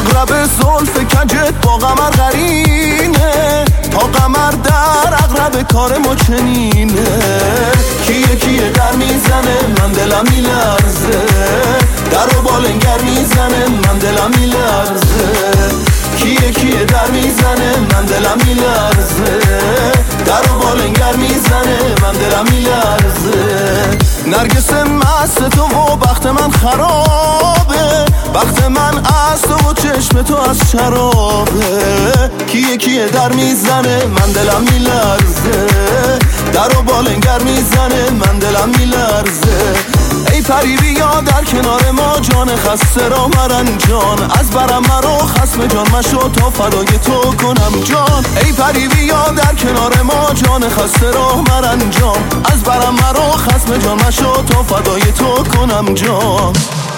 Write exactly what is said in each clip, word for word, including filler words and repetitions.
اغرب زلف کجت با قمر قرینه، تا قمر در اغرب کار ما چنینه. کیه کیه در میزنه من دلم میلرزه، در و بالنگر میزنه من دلم میلرزه. کیه کیه در میزنه من دلم میلرزه، در و بالنگر میزنه من دلم میلرزه. نرگس مست تو و بخت من خرابه، بخت من از تو و چشم تو از شرابه. کیه کیه در میزنه من دلم میلرزه، در و بالنگر میزنه من دلم میلرزه. ای پری بیا در کنار ما جان خسته را مرنجان، از برم مرو خصم جان مشو تا فدای تو کنم جان. ای پری بیا در کنار ما جان خسته را مرنجان، از برم مرو خصم جان مشو تا فدای تو کنم جان.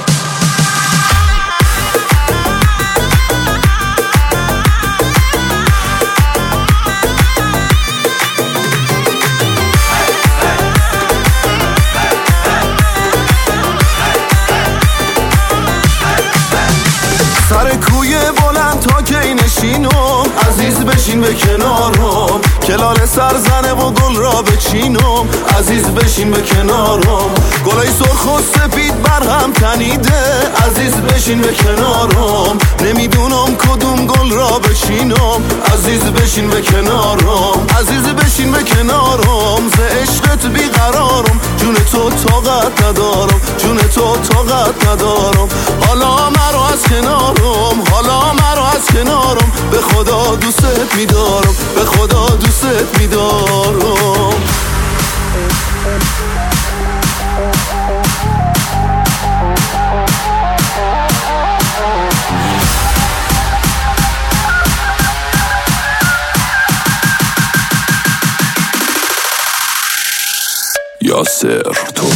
سر کوی بلند تا کی نشینم، عزیز بشین به کنارم. کلال سرزنه و گل را بچینم، عزیز بشین به کنارم. گلای سرخ و سفید برهم تنیده، عزیز بشین به کنارم. نمیدونم کدوم گل را بچینم، عزیز بشین به کنارم. عزیز بشین به کنارم، ز عشقت بیقرارم. جون تو طاقت ندارم، جون تو طاقت ندارم. حالا مرو از کنارم، حالا مرو از کنارم. به خدا دوست میدارم، به خدا دوست میدارم. یاسر تو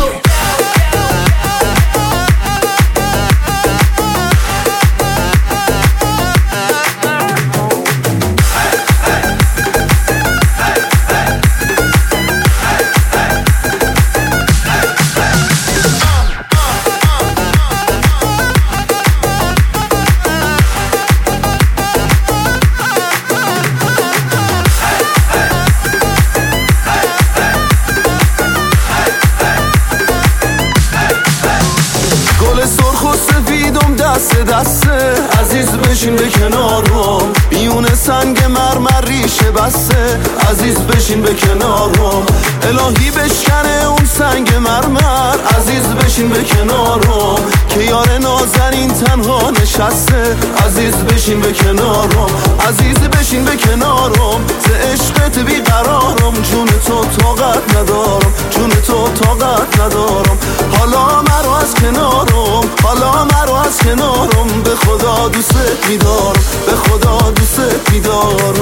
سرخ و سفیدم دست دسته، عزیز بشین به کنارم. بیون سنگ مرمر ریشه بسته، عزیز بشین به کنارم. الهی بشکنه اون سنگ مرمر، عزیز بشین به کنارم. که یار نازنین تنها نشسته، عزیز بشین به کنارم. عزیز بشین به کنارم، ز عشقت بیقرارم. جون تو طاقت ندارم، جون تو طاقت ندارم. حالا مرو از کنارم، حالا مرو از کنارم. به خدا دوست میدارم، به خدا دوست میدارم.